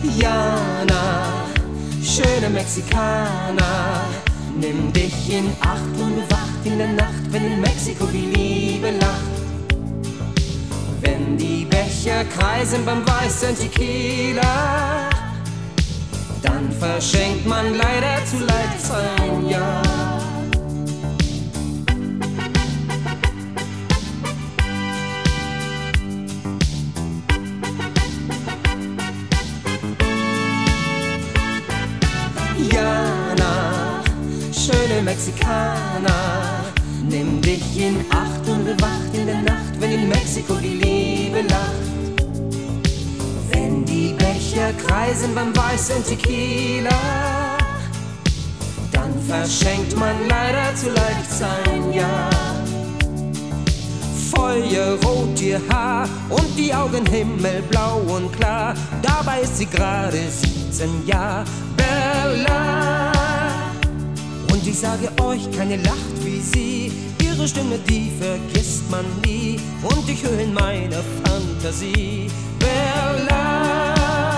Jana, schöne Mexikaner, nimm dich in Acht und bewacht in der Nacht, wenn in Mexiko die Liebe lacht. Wenn die Becher kreisen beim weißen Tequila, dann verschenkt man leider zu leicht sein Ja. Jana, schöne Mexikaner, nimm dich in Acht und bewacht in der Nacht, wenn in Mexiko die Liebe lacht. Wenn die Becher kreisen beim weißen Tequila, dann verschenkt man leider zu leicht sein Ja. Feuerrot ihr Haar und die Augen himmelblau und klar, dabei ist sie gerade 17 Jahre. Bella. Und ich sage euch, keine lacht wie sie, ihre Stimme, die vergisst man nie, und ich höre in meiner Fantasie Bella.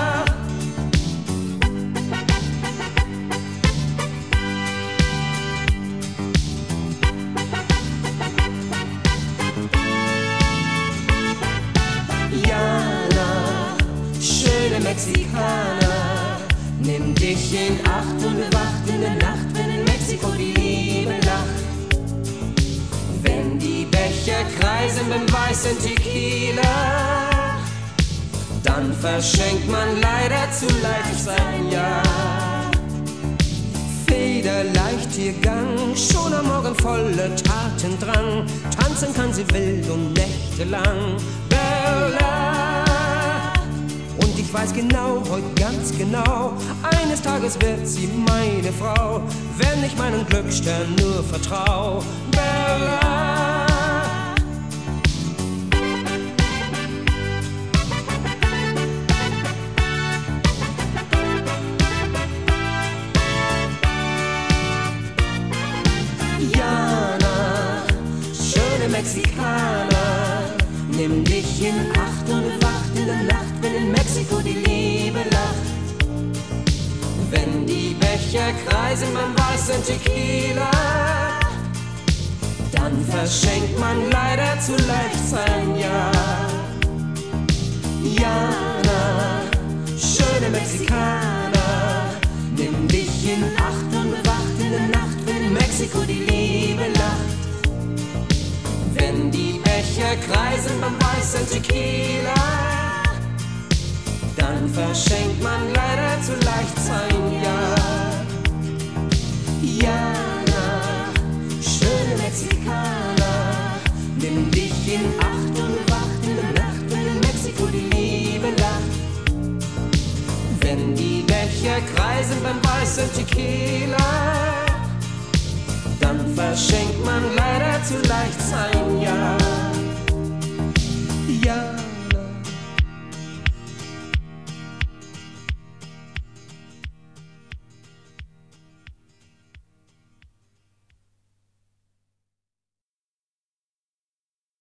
Jana, schöne Mexikaner, nimm dich in Acht und bewacht in der Nacht, wenn in Mexiko die Liebe lacht. Wenn die Becher kreisen beim weißen Tequila, dann verschenkt man leider zu leicht sein Ja. Federleicht ihr Gang, schon am Morgen voller Tatendrang, tanzen kann sie wild und nächtelang. Bella. Und ich weiß genau, heute ganz genau, eines Tages wird sie meine Frau, wenn ich meinen Glücksstern nur vertrau. Bella. Jana, schöne Mexikaner, nimm dich in Acht und bewacht in der Nacht, wenn in Mexiko die Liebe lacht. Wenn die Becher kreisen beim weißen Tequila, dann verschenkt man leider zu leicht sein Ja. Jana, schöne Mexikaner, nimm dich in Acht und bewacht in der Nacht, wenn in Mexiko die Liebe lacht. Wenn die Becher kreisen beim weißen Tequila, dann verschenkt man leider zu leicht sein Ja. Jana, schöne Mexikaner, nimm dich in Acht und bewacht in der Nacht, wenn in Mexiko die Liebe lacht. Wenn die Becher kreisen beim weißen Tequila, dann verschenkt man leider zu leicht sein Ja.